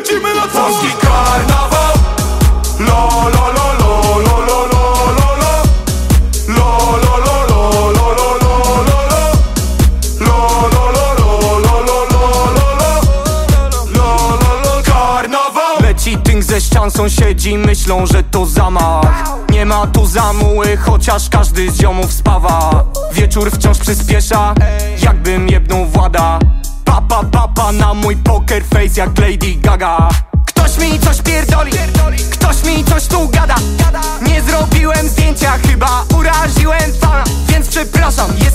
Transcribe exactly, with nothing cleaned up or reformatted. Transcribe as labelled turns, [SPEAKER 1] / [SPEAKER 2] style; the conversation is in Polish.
[SPEAKER 1] lecimy na cały polski karnawał. Lo, lo, lo, lo, lo, lo, lo, lo, lo. Lo, lo, lo, lo, lo, lo, lo, lo, lo. Lo, lo, lo, lo, lo, lo, lo, lo. Lo, lo, lo, karnawał. Leci tynk ze ścian, sąsiedzi myślą, że to zamach. Nie ma tu zamuły, chociaż każdy z ziomów spawa. Wieczór wciąż przyspiesza, jakbym jebnął Włada. Papa, papa na mój poker face jak Lady Gaga. Ktoś mi coś pierdoli, ktoś mi coś tu gada. Nie zrobiłem zdjęcia, chyba uraziłem fana, więc przepraszam.